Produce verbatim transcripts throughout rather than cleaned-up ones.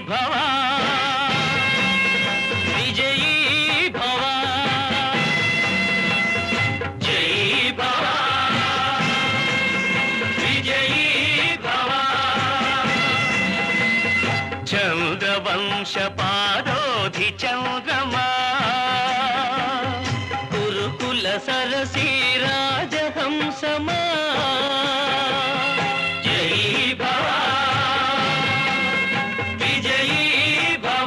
భవ విజయీ భవ జై భవ విజయీ భవ చంద్రవంశ పాదోధి చంద్రమా కురుకుల సరసీ రాజహంసమా జై భవ విజయీ భవ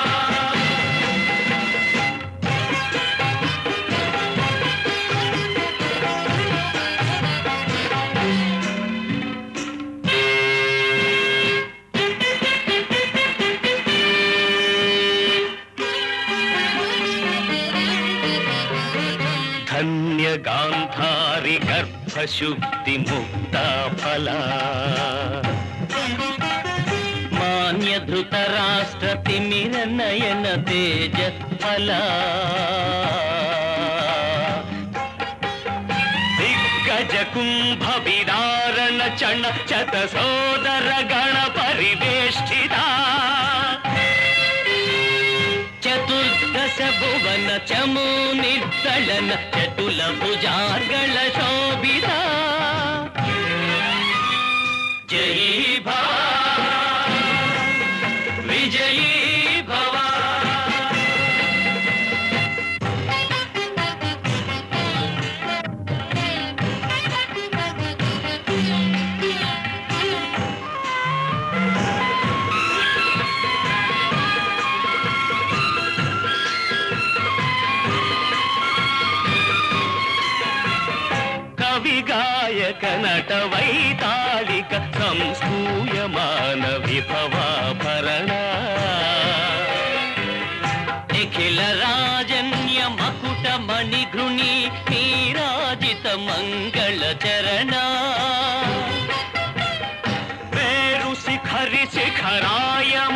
ధన్య గాంధారి గర్భశుద్ధి ముక్తా ఫలా మాన్య ధృతరాష్ట్ర తిమిర నయన తేజ ఫలా దిగ్గజ కుంభ విదారణ చణ చత సోదర గణ పరివేష్టిత చతుర్దశ భువన చమూ నిర్దళన చటుల భుజార్గళ శోభిత జై భవ విజయీ భవ కవి గాయక నట వైతాళిక సంస్కూయమాన విభవాభరణ నిఖిల రాజన్య మకుట మణిఘృణి నీరాజిత మంగళ చరణ మేరు శిఖరి శిఖరాయ